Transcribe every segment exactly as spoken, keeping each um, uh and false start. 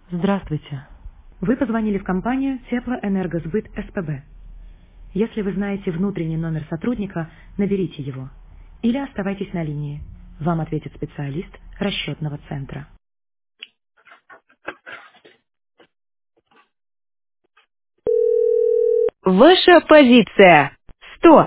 Здравствуйте. Вы позвонили в компанию Теплоэнергосбыт СПБ. Если вы знаете внутренний номер сотрудника, наберите его. Или оставайтесь на линии. Вам ответит специалист расчетного центра. Ваша позиция. сто.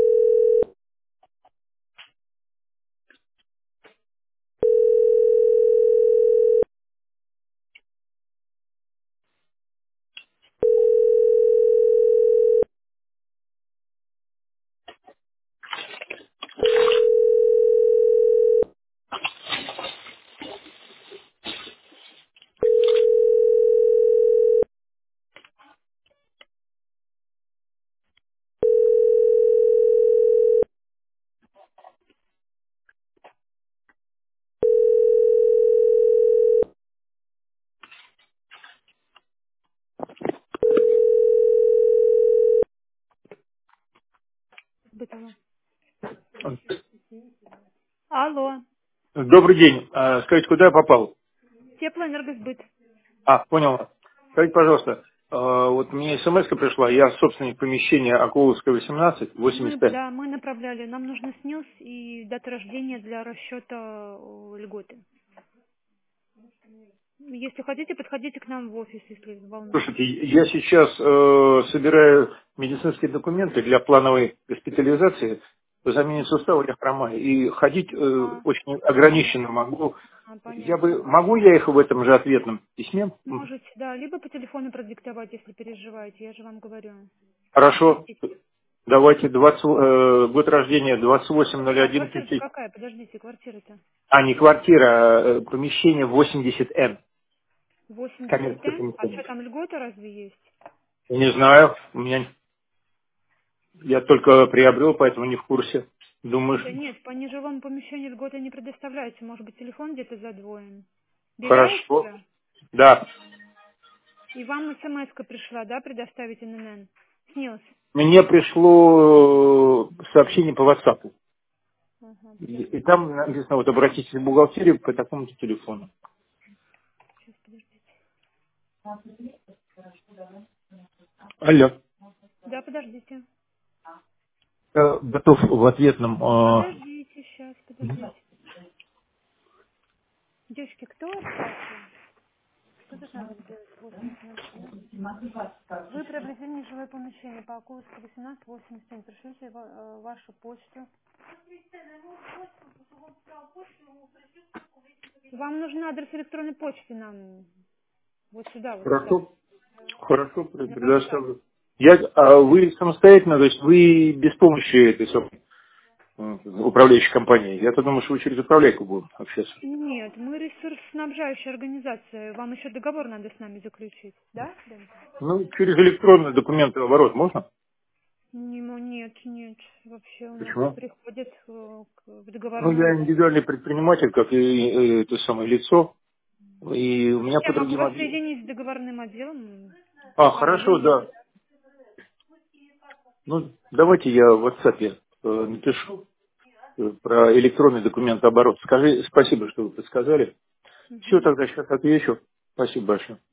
Бытово. Алло, Добрый день. А, Скажите, куда я попал? теплоэнергосбыт. А, понял. Скажите, пожалуйста, а, вот мне смс пришла, я собственник помещения Акуловская, восемнадцать, Мы, восемьдесят пять. да, мы направляли. Нам нужно снилс и дата рождения для расчета э, льготы. Если хотите, подходите к нам в офис, если волнует. Слушайте, я сейчас э, собираю медицинские документы для плановой госпитализации по замене сустава, я хромаю, и ходить э, А, очень ограниченно могу. а, Я понятно. бы, могу я их в этом же ответном письме? М, Можете, да, либо по телефону продиктовать, если переживаете, я же вам говорю. Как Хорошо. хотите. Давайте двадцать, э, год рождения двадцать восемь ноль А один. квартира-то какая? Подождите, квартира-то. А, не квартира, а э, помещение восемьдесят эн. восемьдесят Каменское М. А помещение. что там, льгота разве есть? Не знаю, у меня я только приобрел, поэтому не в курсе. Думаю, Да ш- нет, по нежилому помещению льготы не предоставляется. Может быть, телефон где-то задвоен. Беляев хорошо. уже? Да. И вам смс пришла, да, предоставить эн эн эн? Снилс. Мне пришло э, сообщение по WhatsApp. Ага, И, и подождите. там написано, вот обратитесь в бухгалтерию по такому-то телефону. Сейчас, подождите. Алло. Да, подождите. Э, Готов в ответном. э, Подождите, сейчас, подождите. Девочки, кто остался? Что тут надо сделать? восемьдесят ноль семь. Вы приобрели нежилое помещение по Акуловской восемнадцать восемьдесят семь. Пришлите ва- э, вашу почту. Вам нужен адрес электронной почты нам вот сюда вот вставить, Хорошо. Хорошо, на WhatsApp. предоставлю. Я, а вы самостоятельно, то есть вы без помощи этой самой, м, управляющей компании. Я-то думаю, что вы через управляйку будем общаться. Нет, мы ресурсоснабжающая организация. Вам еще договор надо с нами заключить, да? Дэн? Ну, через электронные документы оборот можно? Не мо- Нет, нет. Вообще у нас Почему? приходят э, к- в Ну, договорном... я индивидуальный предприниматель, как и э, это самое лицо, и у меня Я по могу другим вас объ- соединить с договорным отделом. А, А, вы хорошо, не... да. Ну, давайте я в WhatsApp э, напишу э, про электронный документ оборот. Скажи, спасибо, что вы подсказали. Все, Мгм. тогда сейчас отвечу. Спасибо большое.